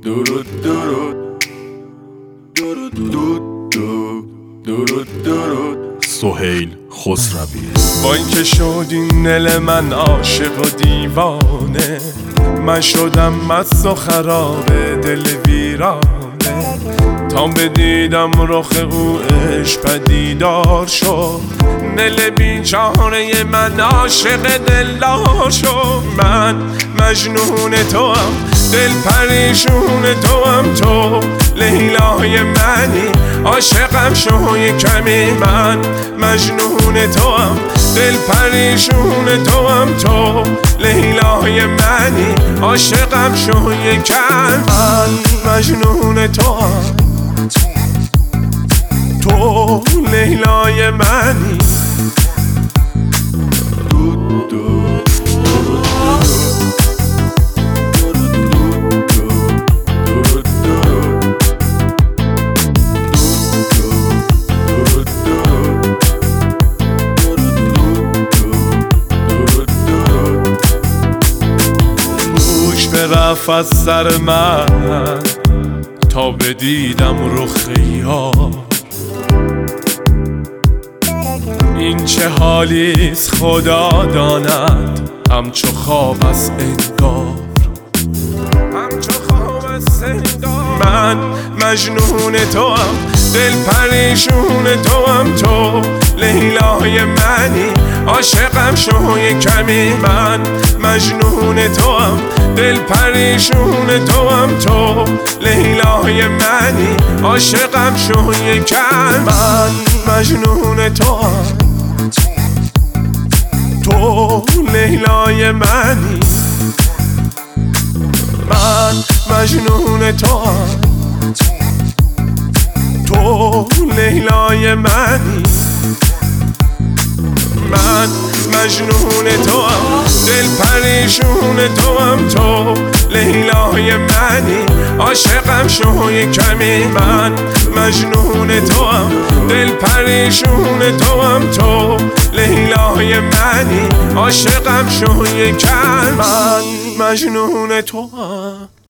درود درود درود درود درود درود سهیل خسروی. با اینکه شد این دل من عاشق و دیوانه، من شدم مست و خراب دل ویرانه، تا بدیدم رخ او عشق پدیدار شد، دل بیچاره من عاشق دلدار شد. من مجنون تو هم، دل پریشون تو هم، تو لیلای منی، عاشقم شو کمی. من مجنون تو هم، دل پریشون تو هم، تو لیلای منی، عاشقم شو کم. من مجنون تو هم، تو لیلای منی. رفت از سر من تا بدیدم رخ یار، این چه حالیست خدا داند، همچو خواب است انگار، همچو خواب است انگار. من مجنون تو هم، دل پریشون تو هم، تو لیلای منی، عاشقم شو کمی. من مجنون تو هم، دل پریشون تو هم، تو لیلای منی، عاشقم شو کم. من مجنون تو هم، تو لیلای منی. من مجنون تو هم، تو لیلای منی. من مجنون تو هم، دل پریشون تو هم، تو لیلای منی، عاشقم شو کمی. من مجنون تو هم، دل پریشون تو هم، تو لیلای منی، عاشقم شو کم. من مجنون تو هم.